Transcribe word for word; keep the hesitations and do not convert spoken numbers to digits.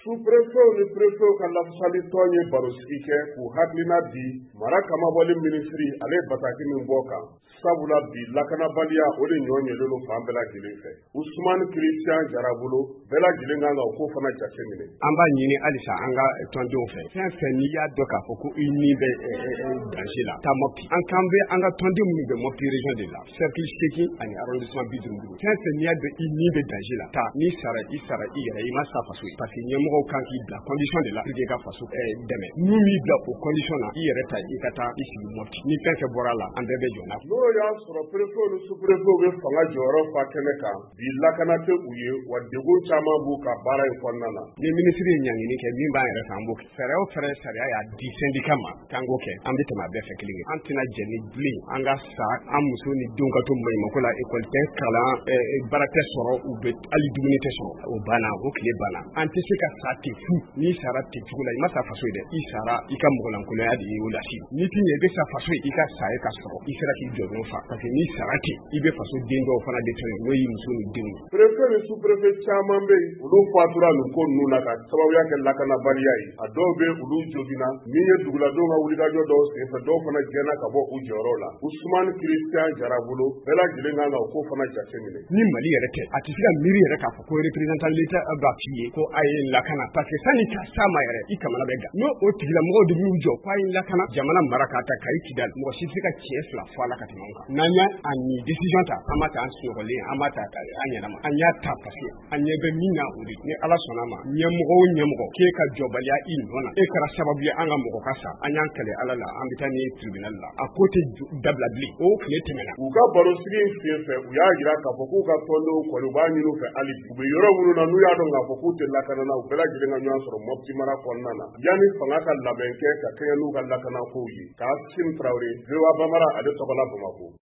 Sous-préfet ni préfet ka lafasali tɔn ye barosigi kɛ k'u hakilina di mara kamabɔli minisiri ale bataki min bɔ kan sabula bi lakanabaliya o de ɲɔ ɲɛlen don fan bɛɛ lajɛlen fɛ. Usumani Christian Jarabolo bɛɛ lajɛlen kan ka o ko fana jateminɛ. An b'a ɲini halisa an ka tɔndenw fɛ fɛn fɛn n'i y'a dɔn k'a fɔ ko i ni bɛ danger la taa Mopti an kan bɛ an ka tɔnden minnu bɛ Mopti région de la cercle seegin ani arrondissement bi duuru duuru fɛn fɛn n'i y'a dɔn i ni bɛ danger la taa n'i sara i sara i yɛrɛ i ma sa faso ye parce que ɲɛmɔgɔw kan k'i bila condition de la pour que ka faso dɛmɛ n'u m'i bila o condition na i yɛrɛ ta i ka taa i sigi Mopti ni fɛn fɛn bɔra la an bɛɛ bɛ jɔ n'a n'o y'a sɔrɔ préfet ni sous-préfet bɛ fanga jɔyɔrɔ fa kɛnɛ kan bi lakana tɛ u ye wa degun caman b'u ka baara in kɔnɔna na. Ni ministre ye ɲangini kɛ min b'an yɛrɛ fɛ an b'o kɛ fɛɛrɛ o fɛɛrɛ sariya y'a di syndicat ma k'an k'o kɛ an bɛ tɛmɛ a bɛɛ fɛ kelen ye an tɛna jɛ ni bilen an ka sa an muso ni denw ka to maɲumako la école tɛ kalan baara tɛ sɔrɔ u bɛ hali dumuni tɛ sɔrɔ o banna o tile banna an tɛ se ka sa ten fu n'i sara ten cogo la i ma sa faso ye dɛ i sara i ka mɔgɔlankolonya de ye o lasi n'i t'i ɲɛ i bɛ sa faso ye i ka sa ye ka sɔrɔ i sera k'i jɔ ɲɔgɔn fa parce que n'i sara ten i bɛ faso den dɔw fana de tɔɲɔ n'o y'i muso ni denw ye. Préfet ni sous-préfet caman bɛ yen olu fatura nin ko ninnu na ka sababuya kɛ lakanabaliya ye a dɔw bɛ olu jogina min ye duguladenw ka wulikajɔ dɔw senfɛ dɔw fana gɛnna ka bɔ u jɔyɔrɔ la. Usumani Christian Jarabolo bɛɛ lajɛlen kan ka o ko fana jateminɛ. Ni Mali yɛrɛ tɛ a tɛ se ka miiri yɛrɛ k'a fɔ ko représentant l'État b'a f'i ye ko a ye lakana parce que sani ka s'a ma yɛrɛ i kamana bɛ gan n'o o tigilamɔgɔw de b'u jɔ k'a ye lakana jamana mara k'a ta Kayi Kidali mɔgɔ si tɛ se ka tiɲɛ fila fɔ a la ka tɛmɛ an kan n'an y'a a ni décision ta an b'a ta an sunɔgɔlen an b'a ta an ɲɛnama an y'a ta parce que an ɲɛ bɛ min na o de ni Ala sɔnna ma ɲɛmɔgɔ o ɲɛmɔgɔ k'e ka jɔbaliya i nɔ na e kɛra sababu ye an ka mɔgɔ ka sa an y'an kɛlɛ Ala la an bɛ taa ni tribunal la a ko tɛ dabila bilen o tile tɛmɛna. U ka barosigi in senfɛ u y'a jira k'a fɔ k'u ka tɔndenw kɔni u b'a ɲini u fɛ hali u bɛ yɔrɔ minnu na n'u y'a dɔn k'a fɔ k'u tɛ lakana na u bɛɛ lajɛlen ka ɲɔgɔn sɔrɔ Mopti mara kɔnɔna na yanni fanga ka labɛn kɛ ka kɛɲɛ n'u ka lakana kow ye. Kasimu Tarawele, V O A Bambara ale tɔgɔ la Bamakɔ.